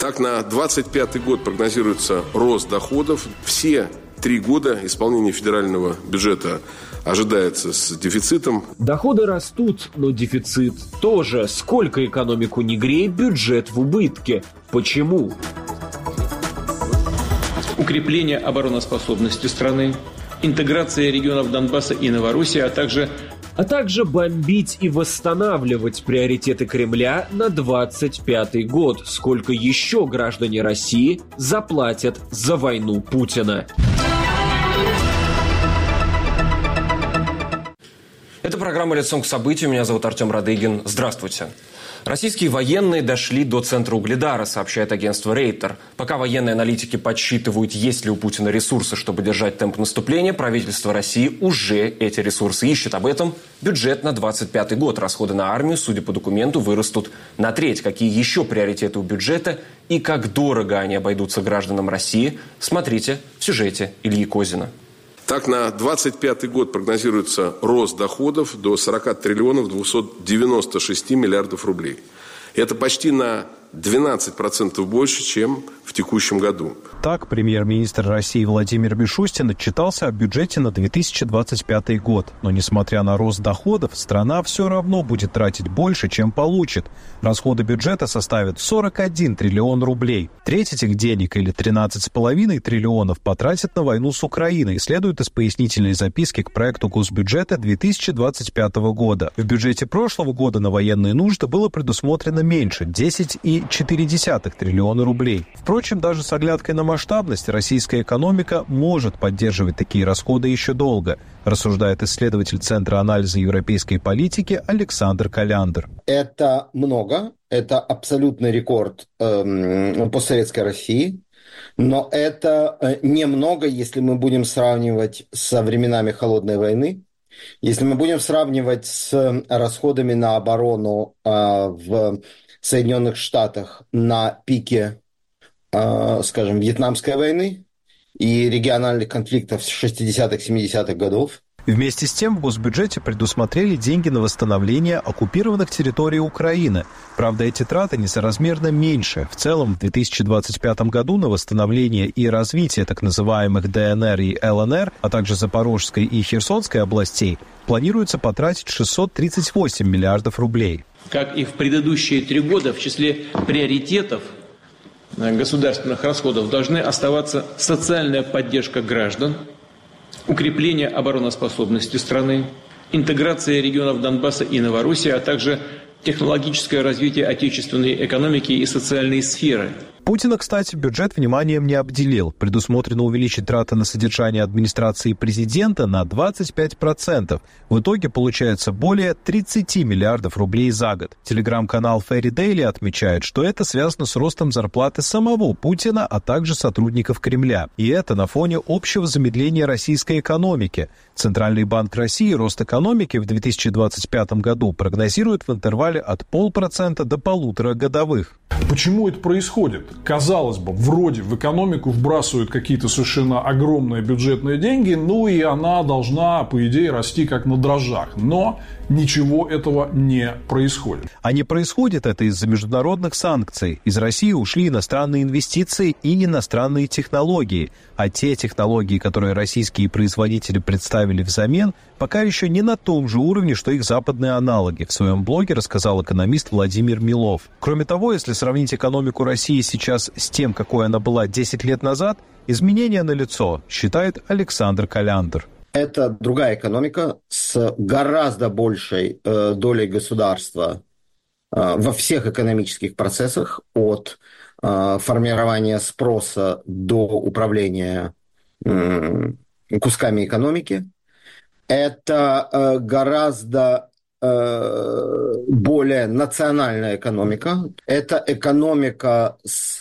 Так, на 2025 год прогнозируется рост доходов. Все 3 года исполнение федерального бюджета ожидается с дефицитом. Доходы растут, но дефицит тоже. Сколько экономику не грей, бюджет в убытке. Почему? Укрепление обороноспособности страны, интеграция регионов Донбасса и Новороссии, а также бомбить и восстанавливать приоритеты Кремля на 2025 год. Сколько еще граждане России заплатят за войну Путина? Это программа «Лицом к событию». Меня зовут Артем Радыгин. Здравствуйте. Российские военные дошли до центра Угледара, сообщает агентство Рейтер. Пока военные аналитики подсчитывают, есть ли у Путина ресурсы, чтобы держать темп наступления, правительство России уже эти ресурсы ищет. Об этом бюджет на 2025 год. Расходы на армию, судя по документу, вырастут на треть. Какие еще приоритеты у бюджета и как дорого они обойдутся гражданам России, смотрите в сюжете Ильи Козина. Так, на 2025 год прогнозируется рост доходов до 40 триллионов 296 миллиардов рублей. Это почти на 12% больше, чем в текущем году. Так, премьер-министр России Владимир Мишустин отчитался о бюджете на 2025 год. Но, несмотря на рост доходов, страна все равно будет тратить больше, чем получит. Расходы бюджета составят 41 триллион рублей. Треть этих денег, или 13,5 триллионов, потратят на войну с Украиной, следует из пояснительной записки к проекту госбюджета 2025 года. В бюджете прошлого года на военные нужды было предусмотрено меньше – 10,4 триллиона рублей. Впрочем, даже с оглядкой на масштабность российская экономика может поддерживать такие расходы еще долго, рассуждает исследователь Центра анализа европейской политики Александр Коляндр. Это много, это абсолютный рекорд постсоветской России, но это немного, если мы будем сравнивать со временами Холодной войны, если мы будем сравнивать с расходами на оборону в Соединенных Штатах на пике, скажем, Вьетнамской войны и региональных конфликтов 60-х, 70-х годов. Вместе с тем в госбюджете предусмотрели деньги на восстановление оккупированных территорий Украины. Правда, эти траты несоразмерно меньше. В целом, в 2025 году на восстановление и развитие так называемых ДНР и ЛНР, а также Запорожской и Херсонской областей, планируется потратить 638 миллиардов рублей. Как и в предыдущие 3 года, в числе приоритетов государственных расходов должны оставаться социальная поддержка граждан, укрепление обороноспособности страны, интеграция регионов Донбасса и Новороссии, а также технологическое развитие отечественной экономики и социальной сферы. Путина, кстати, бюджет вниманием не обделил. Предусмотрено увеличить траты на содержание администрации президента на 25%. В итоге получается более 30 миллиардов рублей за год. Телеграм-канал Ферри Дейли отмечает, что это связано с ростом зарплаты самого Путина, а также сотрудников Кремля. И это на фоне общего замедления российской экономики. Центральный банк России рост экономики в 2025 году прогнозирует в интервале от 0,5% до 0,5% годовых. Почему это происходит? Казалось бы, вроде в экономику вбрасывают какие-то совершенно огромные бюджетные деньги, ну и она должна, по идее, расти как на дрожжах. Но ничего этого не происходит. А не происходит это из-за международных санкций. Из России ушли иностранные инвестиции и иностранные технологии. А те технологии, которые российские производители представили взамен, пока еще не на том же уровне, что их западные аналоги, в своем блоге рассказал экономист Владимир Милов. Кроме того, если сравнить экономику России сейчас с тем, какой она была 10 лет назад, изменения налицо, считает Александр Коляндр. Это другая экономика с гораздо большей долей государства во всех экономических процессах, от формирования спроса до управления кусками экономики. Это гораздо более национальная экономика. Это экономика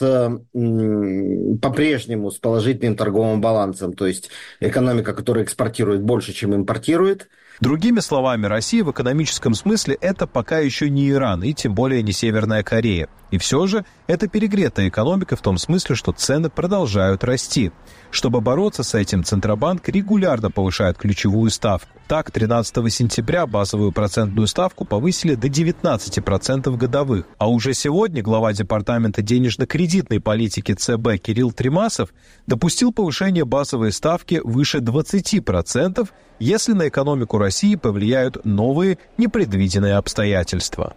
по-прежнему с положительным торговым балансом, то есть экономика, которая экспортирует больше, чем импортирует. Другими словами, Россия в экономическом смысле это пока еще не Иран и тем более не Северная Корея. И все же это перегретая экономика в том смысле, что цены продолжают расти. Чтобы бороться с этим, Центробанк регулярно повышает ключевую ставку. Так, 13 сентября базовую процентную ставку повысили до 19% годовых. А уже сегодня глава Департамента денежно-кредитной политики ЦБ Кирилл Тремасов допустил повышение базовой ставки выше 20%, если на экономику России повлияют новые непредвиденные обстоятельства.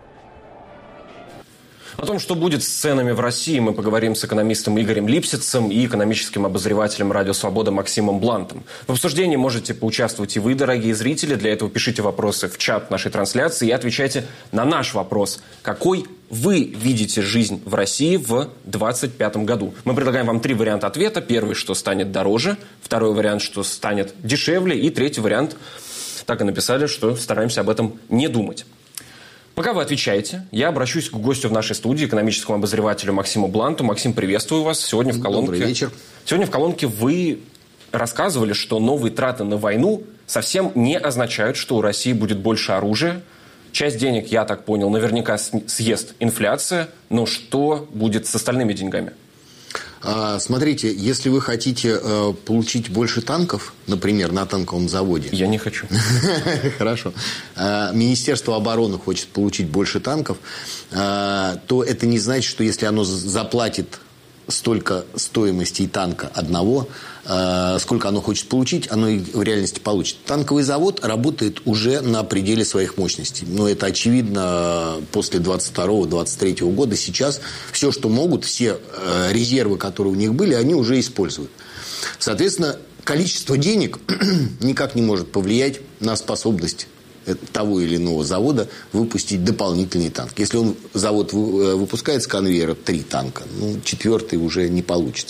О том, что будет с ценами в России, мы поговорим с экономистом Игорем Липсицем и экономическим обозревателем «Радио Свобода» Максимом Блантом. В обсуждении можете поучаствовать и вы, дорогие зрители. Для этого пишите вопросы в чат нашей трансляции и отвечайте на наш вопрос. Какой вы видите жизнь в России в 2025 году? Мы предлагаем вам 3 варианта ответа. Первый, что станет дороже. Второй вариант, что станет дешевле. И третий вариант, так и написали, что стараемся об этом не думать. Пока вы отвечаете, я обращусь к гостю в нашей студии, экономическому обозревателю Максиму Бланту. Максим, приветствую вас. Сегодня в колонке... Добрый вечер. Сегодня в колонке вы рассказывали, что новые траты на войну совсем не означают, что у России будет больше оружия. Часть денег, я так понял, наверняка съест инфляция. Но что будет с остальными деньгами? Смотрите, если вы хотите получить больше танков, например, на танковом заводе... Я не хочу. Хорошо. Министерство обороны хочет получить больше танков, то это не значит, что если оно заплатит столько стоимости танка одного, сколько оно хочет получить, оно и в реальности получит. Танковый завод работает уже на пределе своих мощностей. Но это очевидно после 22-23 года. Сейчас все, что могут, все резервы, которые у них были, они уже используют. Соответственно, количество денег никак не может повлиять на способность того или иного завода выпустить дополнительный танк. Если завод выпускает с конвейера 3 танка, 4-й уже не получится.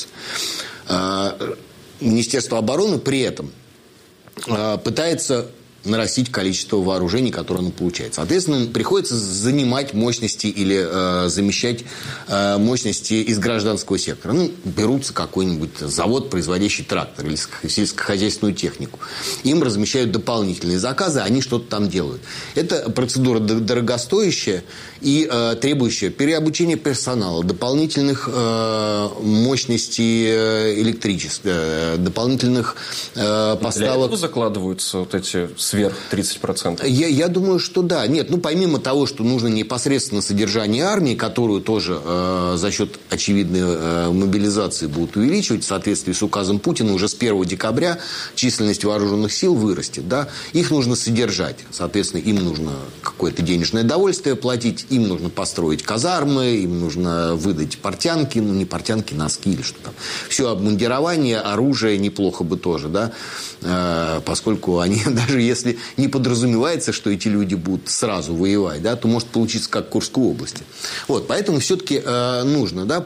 Министерство обороны при этом пытается нарастить количество вооружений, которые оно получает. Соответственно, приходится занимать мощности или замещать мощности из гражданского сектора. Берутся какой-нибудь завод, производящий трактор или сельскохозяйственную технику. Им размещают дополнительные заказы, они что-то там делают. Это процедура дорогостоящая и требующая переобучения персонала, дополнительных мощностей электричества, дополнительных поставок. Для этого закладываются вот эти сверх 30%? Я думаю, что да. Нет, помимо того, что нужно непосредственно содержание армии, которую тоже за счет очевидной мобилизации будут увеличивать, в соответствии с указом Путина, уже с 1 декабря численность вооруженных сил вырастет. Да? Их нужно содержать. Соответственно, им нужно какое-то денежное довольствие платить, им нужно построить казармы, им нужно выдать портянки, не портянки, носки или что там. Все обмундирование, оружие неплохо бы тоже, да? Поскольку они, даже если не подразумевается, что эти люди будут сразу воевать, да, то может получиться как в Курской области. Поэтому все-таки нужно. Да?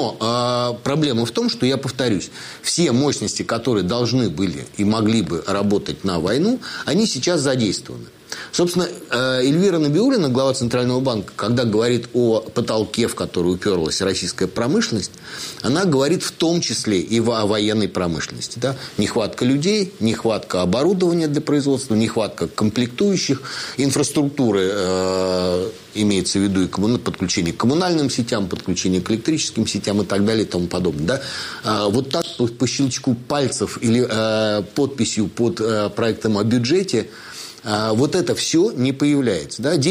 Но проблема в том, что, я повторюсь, все мощности, которые должны были и могли бы работать на войну, они сейчас задействованы. Собственно, Эльвира Набиуллина, глава Центрального банка, когда говорит о потолке, в который уперлась российская промышленность, она говорит в том числе и о военной промышленности. Да? Нехватка людей, нехватка оборудования для производства, нехватка комплектующих, инфраструктуры, имеется в виду и подключение к коммунальным сетям, подключение к электрическим сетям и так далее и тому подобное. Да? Вот так по щелчку пальцев или подписью под проектом о бюджете вот это все не появляется. Да?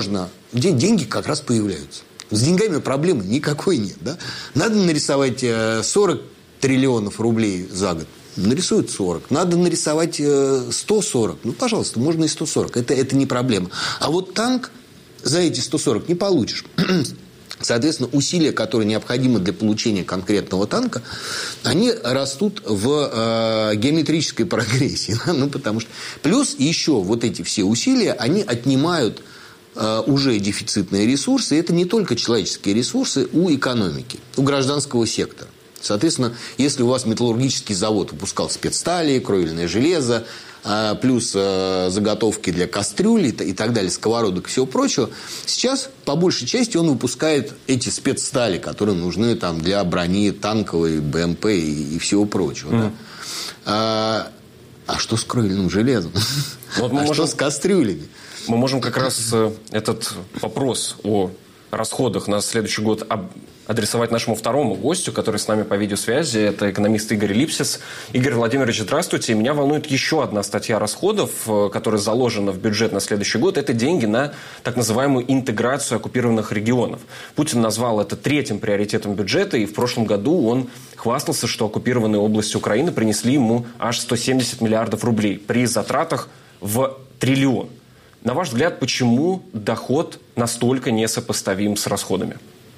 Деньги как раз появляются. С деньгами проблемы никакой нет. Да? Надо нарисовать 40 триллионов рублей за год. Нарисуют 40. Надо нарисовать 140. Пожалуйста, можно и 140. Это не проблема. А вот танк за эти 140 не получишь. Соответственно, усилия, которые необходимы для получения конкретного танка, они растут в геометрической прогрессии. Потому что... Плюс еще вот эти все усилия, они отнимают уже дефицитные ресурсы. И это не только человеческие ресурсы у экономики, у гражданского сектора. Соответственно, если у вас металлургический завод выпускал спецстали, кровельное железо, плюс заготовки для кастрюль и так далее, сковородок и всего прочего, сейчас по большей части он выпускает эти спецстали, которые нужны там для брони танковой, БМП и всего прочего. Да? А что с кровельным железом? Вот мы что с кастрюлями? Мы можем как раз этот вопрос о расходах на следующий год адресовать нашему второму гостю, который с нами по видеосвязи. Это экономист Игорь Липсис. Игорь Владимирович, здравствуйте. Меня волнует еще одна статья расходов, которая заложена в бюджет на следующий год. Это деньги на так называемую интеграцию оккупированных регионов. Путин назвал это третьим приоритетом бюджета, и в прошлом году он хвастался, что оккупированные области Украины принесли ему аж 170 миллиардов рублей при затратах в триллион. На ваш взгляд, почему доход настолько несопоставим с расходами?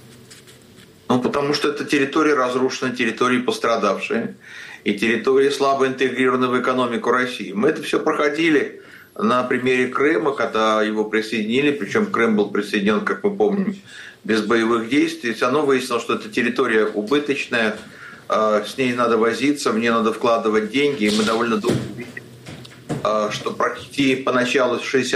Потому что это территории разрушенные, территории пострадавшие и территории слабо интегрированы в экономику России. Мы это все проходили на примере Крыма, когда его присоединили, причем Крым был присоединен, как мы помним, без боевых действий. Все равно выяснилось, что эта территория убыточная, с ней надо возиться, в нее надо вкладывать деньги, и мы довольно долго видели, что практически поначалу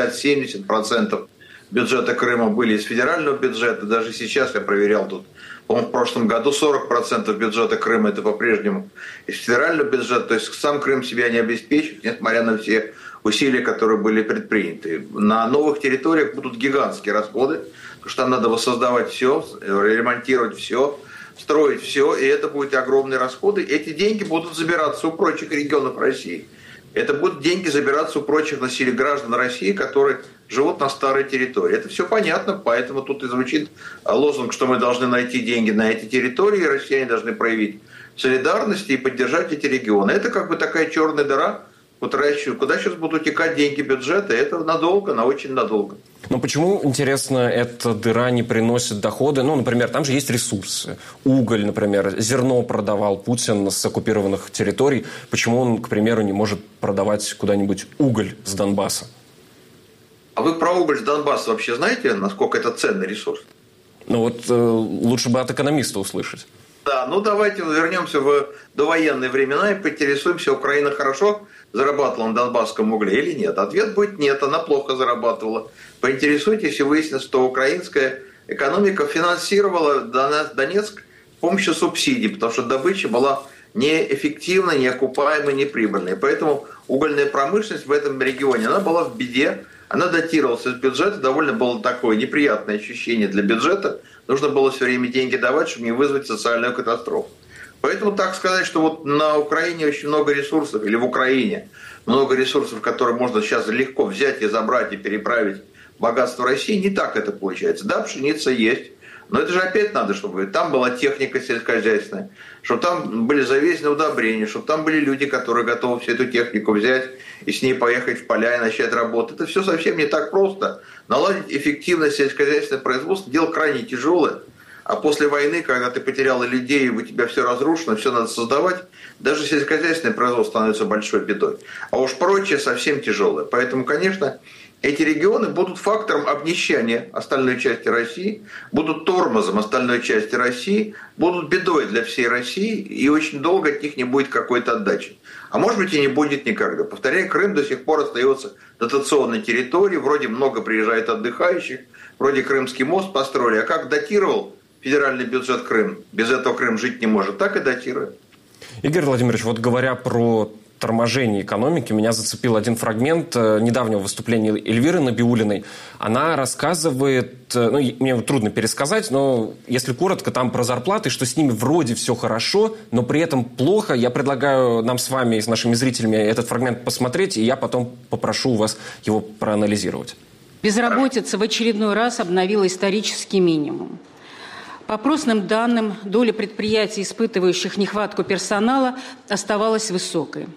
60-70% бюджета Крыма были из федерального бюджета. Даже сейчас я проверял тут, по-моему, в прошлом году 40% бюджета Крыма это по-прежнему из федерального бюджета. То есть сам Крым себя не обеспечит, несмотря на все усилия, которые были предприняты. На новых территориях будут гигантские расходы, потому что там надо воссоздавать все, ремонтировать все, строить все, и это будут огромные расходы. Эти деньги будут забираться у прочих регионов России. Это будут деньги забираться у прочих граждан России, которые живут на старой территории. Это все понятно, поэтому тут и звучит лозунг, что мы должны найти деньги на эти территории, и россияне должны проявить солидарность и поддержать эти регионы. Это как бы такая черная дыра, куда сейчас будут утекать деньги бюджета, это надолго, на очень надолго. Но почему, интересно, эта дыра не приносит доходы? Ну, например, там же есть ресурсы. Уголь, например, зерно продавал Путин с оккупированных территорий. Почему он, к примеру, не может продавать куда-нибудь уголь с Донбасса? А вы про уголь с Донбасса вообще знаете, насколько это ценный ресурс? Ну вот лучше бы от экономиста услышать. Да, давайте вернемся в довоенные времена и поинтересуемся, Украина хорошо зарабатывала на донбасском угле или нет. Ответ будет нет, она плохо зарабатывала. Поинтересуйтесь и выяснится, что украинская экономика финансировала Донецк с помощью субсидий, потому что добыча была неэффективной, неокупаемой, неприбыльной. Поэтому угольная промышленность в этом регионе, она была в беде, она датировалась из бюджета, довольно было такое неприятное ощущение для бюджета. Нужно было все время деньги давать, чтобы не вызвать социальную катастрофу. Поэтому так сказать, что вот на Украине очень много ресурсов, или в Украине много ресурсов, которые можно сейчас легко взять и забрать и переправить в богатство России, не так это получается. Да, пшеница есть, но это же опять надо, чтобы там была техника сельскохозяйственная, чтобы там были завезены удобрения, чтобы там были люди, которые готовы всю эту технику взять и с ней поехать в поля и начать работать. Это все совсем не так просто. Наладить эффективное сельскохозяйственное производство – дело крайне тяжелое. А после войны, когда ты потерял людей, и у тебя все разрушено, все надо создавать, даже сельскохозяйственное производство становится большой бедой. А уж прочее совсем тяжелое. Поэтому, конечно, эти регионы будут фактором обнищания остальной части России, будут тормозом остальной части России, будут бедой для всей России, и очень долго от них не будет какой-то отдачи. А может быть и не будет никогда. Повторяю, Крым до сих пор остается дотационной территорией, вроде много приезжает отдыхающих, вроде Крымский мост построили, а как датировал федеральный бюджет Крым, без этого Крым жить не может, так и датирует. Игорь Владимирович, вот говоря про торможение экономики, меня зацепил один фрагмент недавнего выступления Эльвиры Набиуллиной. Она рассказывает, мне трудно пересказать, но если коротко, там про зарплаты, что с ними вроде все хорошо, но при этом плохо. Я предлагаю нам с вами, с нашими зрителями этот фрагмент посмотреть, и я потом попрошу у вас его проанализировать. Безработица в очередной раз обновила исторический минимум. По опросным данным, доля предприятий, испытывающих нехватку персонала, оставалась высокой.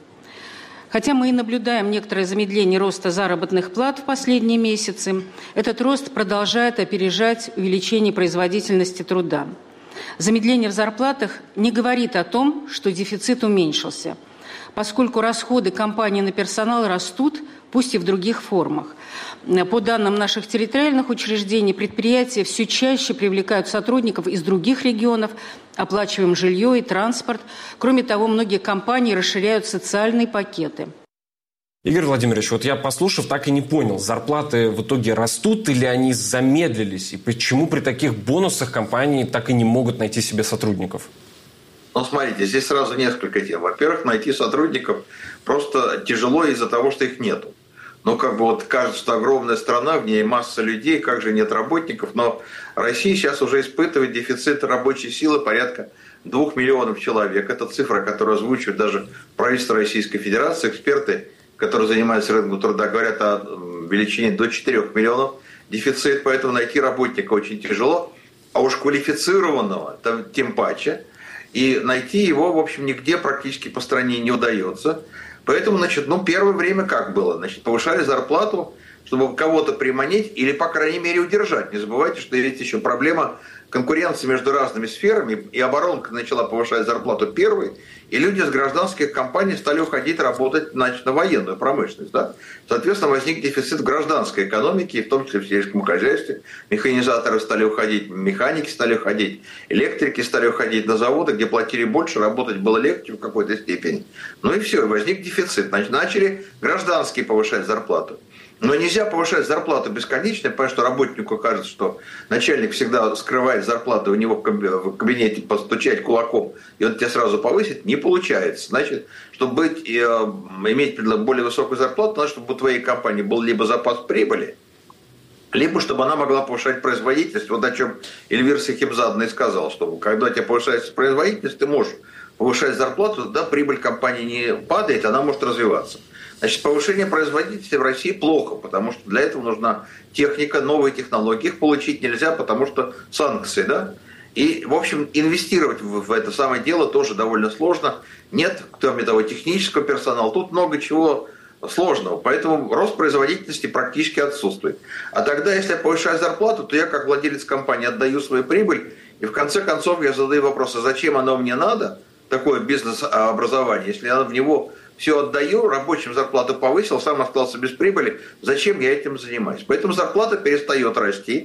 Хотя мы и наблюдаем некоторое замедление роста заработных плат в последние месяцы, этот рост продолжает опережать увеличение производительности труда. Замедление в зарплатах не говорит о том, что дефицит уменьшился, поскольку расходы компании на персонал растут, пусть и в других формах. По данным наших территориальных учреждений, предприятия все чаще привлекают сотрудников из других регионов, оплачиваем жилье и транспорт. Кроме того, многие компании расширяют социальные пакеты. Игорь Владимирович, вот я, послушав, так и не понял, зарплаты в итоге растут или они замедлились? И почему при таких бонусах компании так и не могут найти себе сотрудников? Но смотрите, здесь сразу несколько тем. Во-первых, найти сотрудников просто тяжело из-за того, что их нету. Ну, кажется, что огромная страна, в ней масса людей, как же нет работников. Но Россия сейчас уже испытывает дефицит рабочей силы порядка 2 миллионов человек. Это цифра, которую озвучивают даже правительство Российской Федерации. Эксперты, которые занимаются рынком труда, говорят о величине до 4 миллионов дефицит. Поэтому найти работника очень тяжело. А уж квалифицированного тем паче. И найти его, в общем, нигде практически по стране не удается. Поэтому, первое время как было? Повышали зарплату, чтобы кого-то приманить или, по крайней мере, удержать. Не забывайте, что есть еще проблема конкуренции между разными сферами. И оборонка начала повышать зарплату первой, и люди из гражданских компаний стали уходить работать на военную промышленность. Да? Соответственно, возник дефицит в гражданской экономике, в том числе в сельском хозяйстве. Механизаторы стали уходить, механики стали уходить, электрики стали уходить на заводы, где платили больше, работать было легче в какой-то степени. Ну и все, возник дефицит. Начали гражданские повышать зарплату. Но нельзя повышать зарплату бесконечно, потому что работнику кажется, что начальник всегда скрывает зарплату, у него в кабинете постучать кулаком, и он тебя сразу повысит, не получается. Значит, чтобы иметь более высокую зарплату, надо, чтобы у твоей компании был либо запас прибыли, либо чтобы она могла повышать производительность. Вот о чем Эльвира Сахибзадна и сказал, что когда у тебя повышается производительность, ты можешь повышать зарплату, тогда прибыль компании не падает, она может развиваться. Значит, повышение производительности в России плохо, потому что для этого нужна техника, новые технологии. Их получить нельзя, потому что санкции, да? И, в общем, инвестировать в это самое дело тоже довольно сложно. Нет, кроме того, технического персонала. Тут много чего сложного. Поэтому рост производительности практически отсутствует. А тогда, если я повышаю зарплату, то я, как владелец компании, отдаю свою прибыль. И в конце концов я задаю вопрос, а зачем оно мне надо, такое бизнес-образование, если я в него все отдаю, рабочим зарплату повысил, сам остался без прибыли, зачем я этим занимаюсь? Поэтому зарплата перестает расти.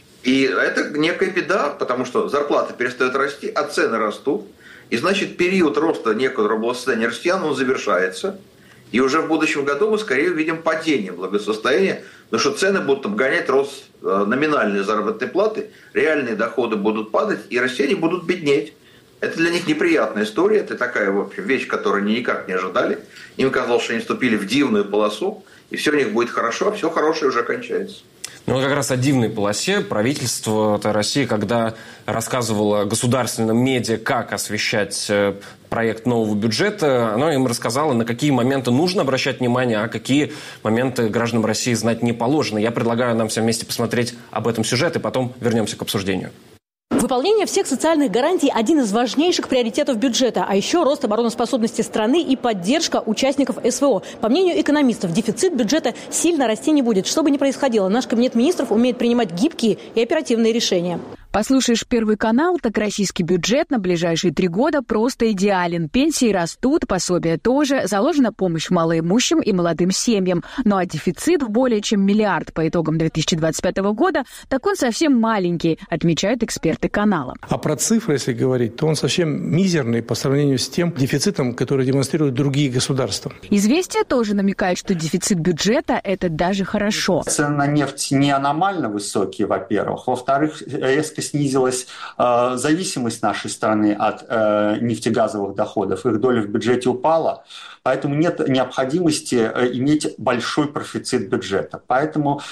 И это некая беда, потому что зарплата перестает расти, а цены растут. И значит, период роста некоторого благосостояния россиян, он завершается. И уже в будущем году мы скорее увидим падение благосостояния, потому что цены будут обгонять рост номинальной заработной платы, реальные доходы будут падать, и россияне будут беднеть. Это для них неприятная история, это такая, в общем, вещь, которую они никак не ожидали. Им казалось, что они вступили в дивную полосу, и все у них будет хорошо, а все хорошее уже кончается. Ну, как раз о дивной полосе правительство России, когда рассказывало государственным медиа, как освещать проект нового бюджета, оно им рассказало, на какие моменты нужно обращать внимание, а какие моменты гражданам России знать не положено. Я предлагаю нам всем вместе посмотреть об этом сюжет, и потом вернемся к обсуждению. Выполнение всех социальных гарантий – один из важнейших приоритетов бюджета, а еще рост обороноспособности страны и поддержка участников СВО. По мнению экономистов, дефицит бюджета сильно расти не будет. Что бы ни происходило, наш кабинет министров умеет принимать гибкие и оперативные решения. Послушаешь Первый канал, так российский бюджет на ближайшие 3 года просто идеален. Пенсии растут, пособия тоже, заложена помощь малоимущим и молодым семьям. Ну а дефицит в более чем 1 миллиард по итогам 2025 года, так он совсем маленький, отмечают эксперты канала. А про цифры, если говорить, то он совсем мизерный по сравнению с тем дефицитом, который демонстрируют другие государства. «Известия» тоже намекают, что дефицит бюджета – это даже хорошо. Цены на нефть не аномально высокие, во-первых. Во-вторых, резко снизилась зависимость нашей страны от нефтегазовых доходов. Их доля в бюджете упала. Поэтому нет необходимости иметь большой профицит бюджета. Поэтому,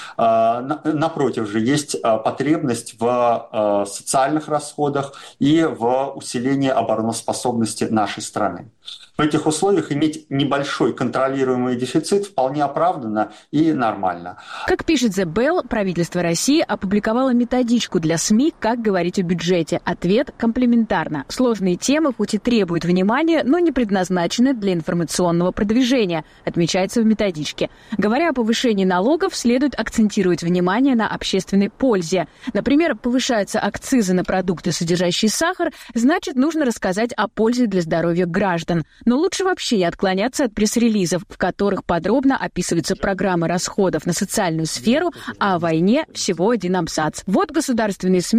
напротив же, есть потребность в социальных расходах и в усилении обороноспособности нашей страны. В этих условиях иметь небольшой контролируемый дефицит вполне оправданно и нормально. Как пишет The Bell, правительство России опубликовало методичку для СМИ «Как говорить о бюджете». Ответ комплементарно. Сложные темы хоть и требуют внимания, но не предназначены для информационного продвижения, отмечается в методичке. Говоря о повышении налогов, следует акцентировать внимание на общественной пользе. Например, повышаются акцизы на продукты, содержащие сахар, значит, нужно рассказать о пользе для здоровья граждан. Но лучше вообще не отклоняться от пресс-релизов, в которых подробно описываются программы расходов на социальную сферу, а о войне всего один абзац. Вот государственные СМИ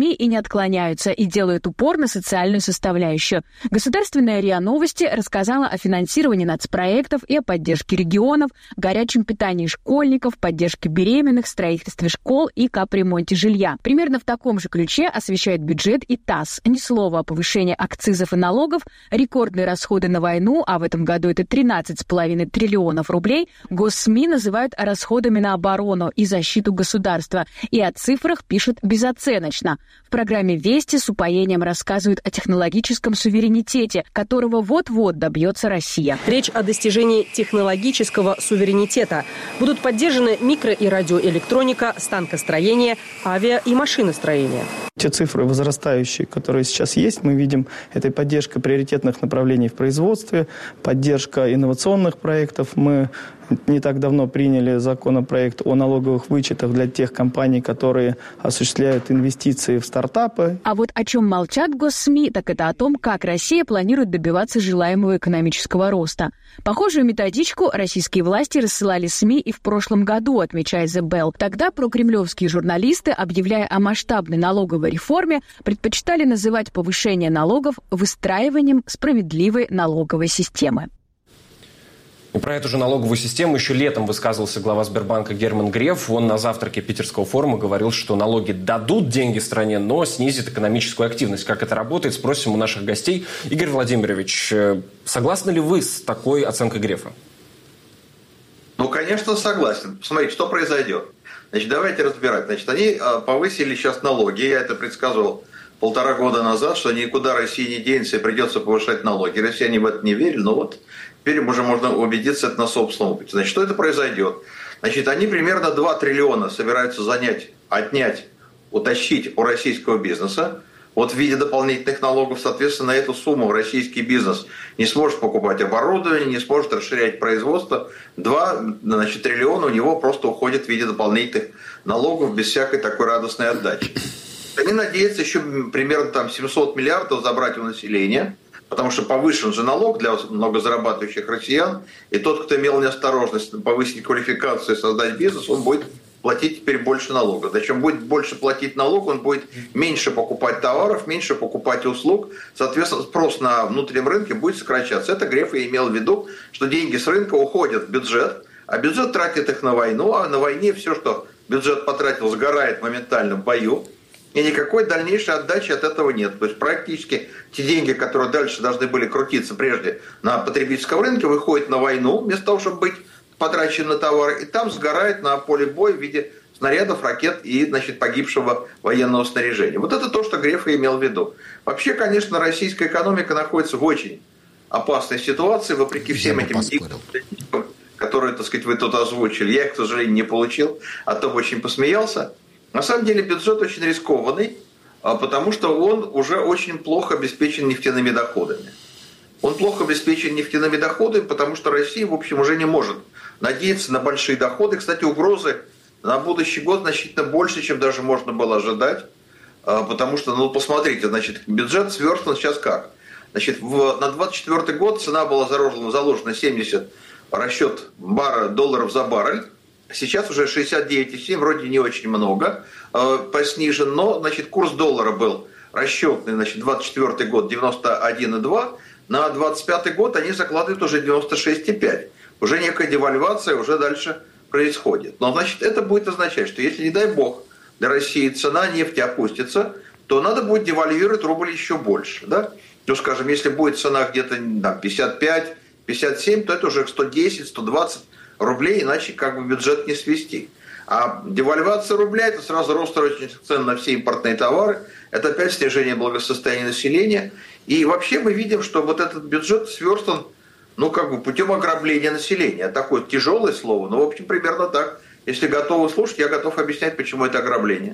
СМИ и не отклоняются, и делают упор на социальную составляющую. Государственная РИА Новости рассказала о финансировании нацпроектов и о поддержке регионов, горячем питании школьников, поддержке беременных, строительстве школ и капремонте жилья. Примерно в таком же ключе освещает бюджет и ТАСС. Ни слова о повышении акцизов и налогов, рекордные расходы на войну, а в этом году это 13,5 триллионов рублей, госсми называют расходами на оборону и защиту государства. И о цифрах пишут безоценочно. В программе «Вести» с упоением рассказывают о технологическом суверенитете, которого вот-вот добьется Россия. Речь о достижении технологического суверенитета. Будут поддержаны микро- и радиоэлектроника, станкостроение, авиа- и машиностроение. Те цифры возрастающие, которые сейчас есть, мы видим, это и поддержка приоритетных направлений в производстве, поддержка инновационных проектов. Мы не так давно приняли законопроект о налоговых вычетах для тех компаний, которые осуществляют инвестиции в стартапы. А вот о чем молчат госсми, так это о том, как Россия планирует добиваться желаемого экономического роста. Похожую методичку российские власти рассылали СМИ и в прошлом году, отмечает The Bell. Тогда прокремлевские журналисты, объявляя о масштабной налоговой реформе, предпочитали называть повышение налогов выстраиванием справедливой налоговой системы. И про эту же налоговую систему еще летом высказывался глава Сбербанка Герман Греф. Он на завтраке Питерского форума говорил, что налоги дадут деньги стране, но снизит экономическую активность. Как это работает, спросим у наших гостей. Игорь Владимирович, согласны ли вы с такой оценкой Грефа? Ну, конечно, согласен. Посмотрите, что произойдет. Значит, давайте разбирать. Значит, они повысили сейчас налоги. Я это предсказывал 1,5 года назад, что никуда Россия не денется и придется повышать налоги. Россияне в это не верили, но вот теперь уже можно убедиться это на собственном опыте. Значит, что это произойдет? Значит, они примерно 2 триллиона собираются отнять, утащить у российского бизнеса. Вот в виде дополнительных налогов, соответственно, на эту сумму российский бизнес не сможет покупать оборудование, не сможет расширять производство. 2 триллиона у него просто уходит в виде дополнительных налогов без всякой такой радостной отдачи. Они надеются еще примерно 700 миллиардов забрать у населения, потому что повышен же налог для многозарабатывающих россиян, и тот, кто имел неосторожность повысить квалификацию и создать бизнес, он будет платить теперь больше налогов. Зачем будет больше платить налог, он будет меньше покупать товаров, меньше покупать услуг, соответственно, спрос на внутреннем рынке будет сокращаться. Это Греф и имел в виду, что деньги с рынка уходят в бюджет, а бюджет тратит их на войну, а на войне все, что бюджет потратил, сгорает моментально в бою. И никакой дальнейшей отдачи от этого нет. То есть практически те деньги, которые дальше должны были крутиться прежде на потребительском рынке, выходят на войну, вместо того, чтобы быть потрачены на товары, и там сгорает на поле боя в виде снарядов, ракет и, погибшего военного снаряжения. Вот это то, что Греф и имел в виду. Вообще, конечно, российская экономика находится в очень опасной ситуации, вопреки всем этим диктам, которые, вы тут озвучили. Я их, к сожалению, не получил, а то бы очень посмеялся. На самом деле бюджет очень рискованный, потому что он уже очень плохо обеспечен нефтяными доходами. Он плохо обеспечен нефтяными доходами, потому что Россия, в общем, уже не может надеяться на большие доходы. Кстати, угрозы на будущий год значительно больше, чем даже можно было ожидать. Потому что, посмотрите, бюджет сверстан сейчас как? На 2024 год цена была заложена 70 расчет долларов за баррель. Сейчас уже 69,7, вроде не очень много, снижен, но, курс доллара был расчетный, 24 год 91,2, на 25 год они закладывают уже 96,5. Уже некая девальвация уже дальше происходит. Но, это будет означать, что если, не дай бог, для России цена нефти опустится, то надо будет девальвировать рубль еще больше. Да? Ну, скажем, если будет цена где-то 55, 57, то это уже 110, 120 рублей, иначе бюджет не свести. А девальвация рубля – это сразу рост розничных цен на все импортные товары, это опять снижение благосостояния населения. И вообще мы видим, что вот этот бюджет сверстан путем ограбления населения. Такое тяжелое слово, но в общем примерно так. Если готовы слушать, я готов объяснять, почему это ограбление.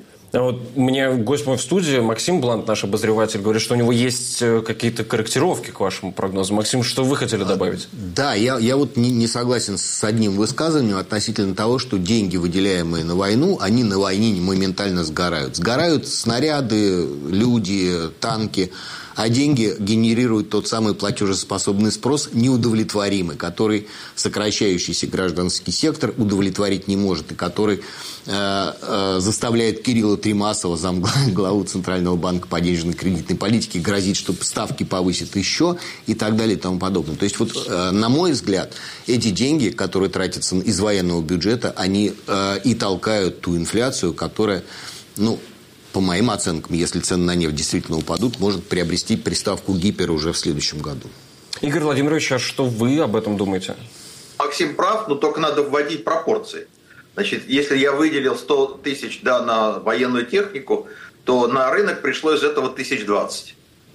Мне гость мой в студии, Максим Блант, наш обозреватель, говорит, что у него есть какие-то корректировки к вашему прогнозу. Максим, что вы хотели добавить? Да, я не согласен с одним высказыванием относительно того, что деньги, выделяемые на войну, они на войне моментально сгорают. Сгорают снаряды, люди, танки. А деньги генерируют тот самый платежеспособный спрос, неудовлетворимый, который сокращающийся гражданский сектор удовлетворить не может, и который заставляет Кирилла Тремасова, замглаву Центрального банка по денежно-кредитной политике, грозить, что ставки повысят еще и так далее и тому подобное. То есть, вот, на мой взгляд, эти деньги, которые тратятся из военного бюджета, они и толкают ту инфляцию, которая, ну, по моим оценкам, если цены на нефть действительно упадут, может приобрести приставку гипер уже в следующем году. Игорь Владимирович, а что вы об этом думаете? Максим прав, но только надо вводить пропорции. Значит, если я выделил 100 тысяч на военную технику, то на рынок пришло из этого 1020.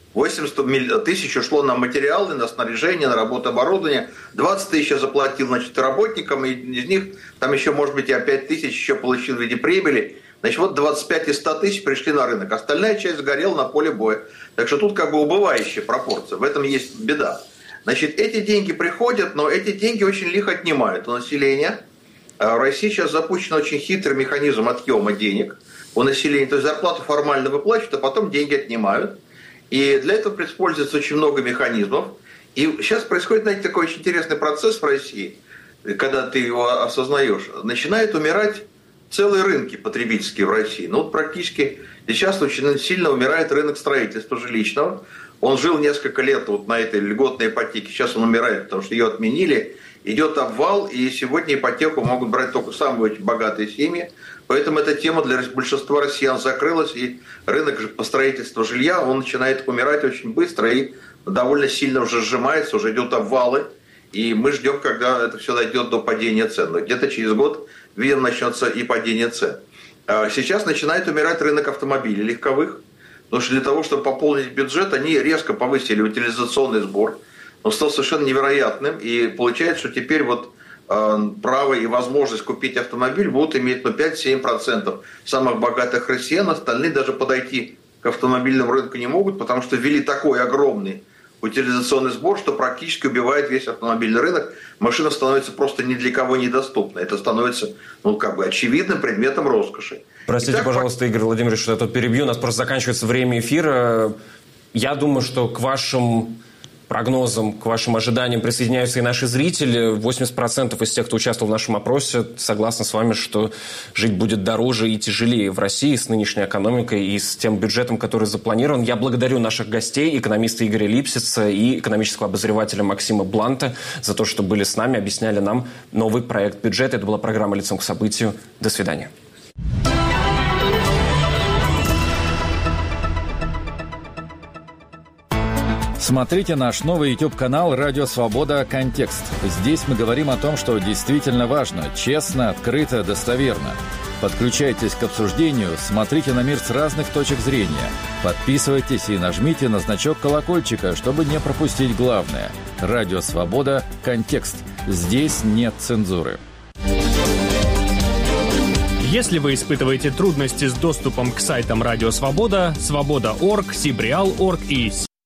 80 тысяч ушло на материалы, на снаряжение, на работу оборудования. 20 тысяч я заплатил, значит, работникам, и из них там еще, может быть, я 5 тысяч еще получил в виде прибыли. Значит, вот 25 из 100 тысяч пришли на рынок. Остальная часть сгорела на поле боя. Так что тут как бы убывающая пропорция. В этом есть беда. Значит, эти деньги приходят, но эти деньги очень лихо отнимают у населения. В России сейчас запущен очень хитрый механизм отъема денег у населения. То есть зарплату формально выплачивают, а потом деньги отнимают. И для этого используется очень много механизмов. И сейчас происходит, знаете, такой очень интересный процесс в России, когда ты его осознаешь. Начинают умирать целые рынки потребительские в России. Ну, вот практически сейчас очень сильно умирает рынок строительства жилищного. Он жил несколько лет вот на этой льготной ипотеке. Сейчас он умирает, потому что ее отменили. Идет обвал, и сегодня ипотеку могут брать только самые очень богатые семьи. Поэтому эта тема для большинства россиян закрылась, и рынок по строительству жилья, он начинает умирать очень быстро и довольно сильно уже сжимается, уже идут обвалы. И мы ждем, когда это все дойдет до падения цен. Но где-то через год, видимо, начнется и падение цен. Сейчас начинает умирать рынок автомобилей легковых, потому что для того, чтобы пополнить бюджет, они резко повысили утилизационный сбор. Он стал совершенно невероятным, и получается, что теперь вот право и возможность купить автомобиль будут иметь 5-7% самых богатых россиян, остальные даже подойти к автомобильному рынку не могут, потому что ввели такой огромный утилизационный сбор, что практически убивает весь автомобильный рынок. Машина становится просто ни для кого недоступной. Это становится, ну, как бы очевидным предметом роскоши. Простите, Итак, пожалуйста, Игорь Владимирович, что я тут перебью. У нас просто заканчивается время эфира. Я думаю, что к вашим прогнозам, к вашим ожиданиям присоединяются и наши зрители. 80% из тех, кто участвовал в нашем опросе, согласны с вами, что жить будет дороже и тяжелее в России с нынешней экономикой и с тем бюджетом, который запланирован. Я благодарю наших гостей, экономиста Игоря Липсица и экономического обозревателя Максима Бланта за то, что были с нами, объясняли нам новый проект бюджета. Это была программа «Лицом к событию». До свидания. Смотрите наш новый YouTube-канал «Радио Свобода. Контекст». Здесь мы говорим о том, что действительно важно, честно, открыто, достоверно. Подключайтесь к обсуждению, смотрите на мир с разных точек зрения. Подписывайтесь и нажмите на значок колокольчика, чтобы не пропустить главное. «Радио Свобода. Контекст». Здесь нет цензуры. Если вы испытываете трудности с доступом к сайтам «Радио Свобода», Свобода.орг, Сибреал.орг и